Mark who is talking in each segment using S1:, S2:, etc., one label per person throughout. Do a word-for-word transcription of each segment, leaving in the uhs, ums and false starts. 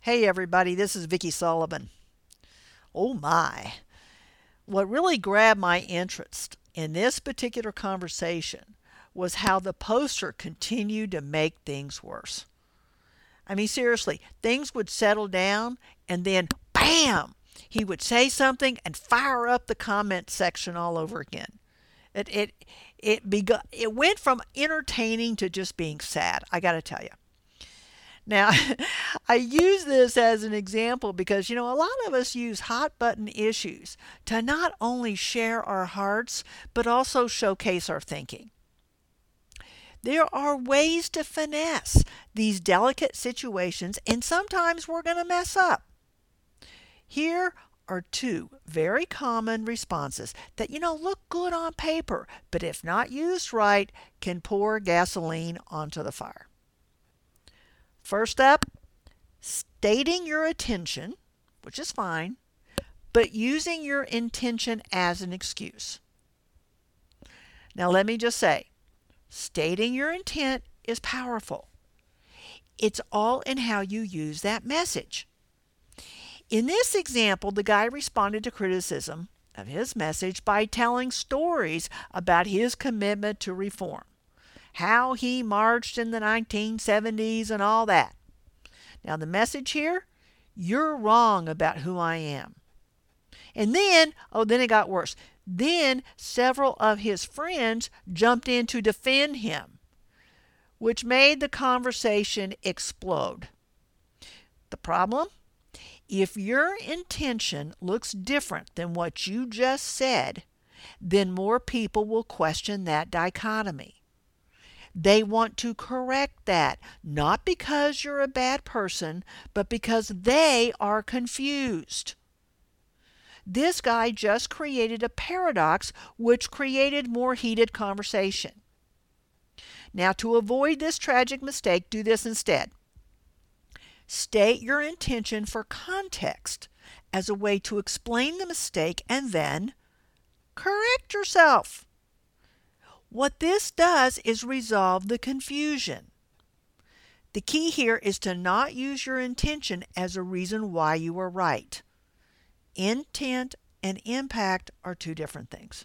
S1: Hey everybody, this is Vicki Sullivan. Oh my. What really grabbed my interest in this particular conversation was how the poster continued to make things worse. I mean, seriously, things would settle down and then bam! He would say something and fire up the comment section all over again. It it it begun, it went from entertaining to just being sad, I got to tell you. Now, I use this as an example because, you know, a lot of us use hot button issues to not only share our hearts, but also showcase our thinking. There are ways to finesse these delicate situations, and sometimes we're going to mess up. Here are two very common responses that, you know, look good on paper, but if not used right, can pour gasoline onto the fire. First up, stating your intention, which is fine, but using your intention as an excuse. Now let me just say, stating your intent is powerful. It's all in how you use that message. In this example, the guy responded to criticism of his message by telling stories about his commitment to reform, how he marched in the nineteen seventies and all that. Now the message here, you're wrong about who I am. And then, oh, then it got worse. Then several of his friends jumped in to defend him, which made the conversation explode. The problem? If your intention looks different than what you just said, then more people will question that dichotomy. They want to correct that, not because you're a bad person, but because they are confused. This guy just created a paradox which created more heated conversation. Now, to avoid this tragic mistake, do this instead. State your intention for context as a way to explain the mistake and then correct yourself. What this does is resolve the confusion. The key here is to not use your intention as a reason why you were right. Intent and impact are two different things.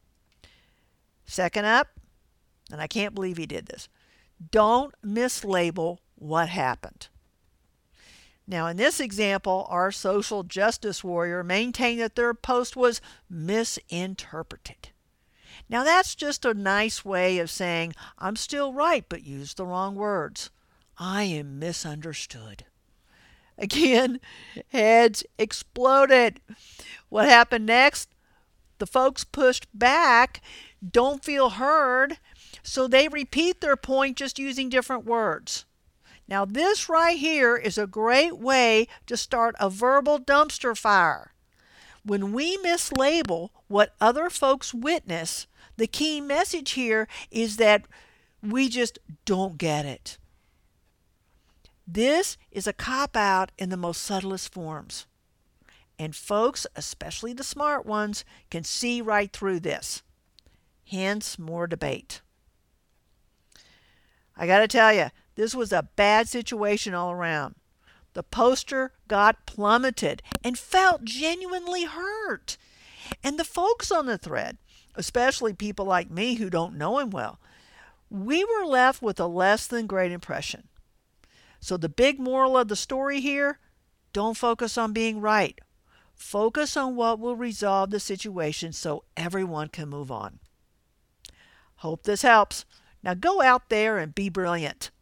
S1: Second up, and I can't believe he did this, don't mislabel what happened. Now in this example, our social justice warrior maintained that their post was misinterpreted. Now that's just a nice way of saying, I'm still right, but used the wrong words. I am misunderstood. Again, heads exploded. What happened next? The folks pushed back, don't feel heard, so they repeat their point just using different words. Now this right here is a great way to start a verbal dumpster fire. When we mislabel what other folks witness, the key message here is that we just don't get it. This is a cop-out in the most subtlest forms. And folks, especially the smart ones, can see right through this. Hence, more debate. I got to tell you, this was a bad situation all around. The poster got plummeted and felt genuinely hurt. And the folks on the thread, especially people like me who don't know him well, we were left with a less than great impression. So the big moral of the story here, don't focus on being right. Focus on what will resolve the situation so everyone can move on. Hope this helps. Now go out there and be brilliant.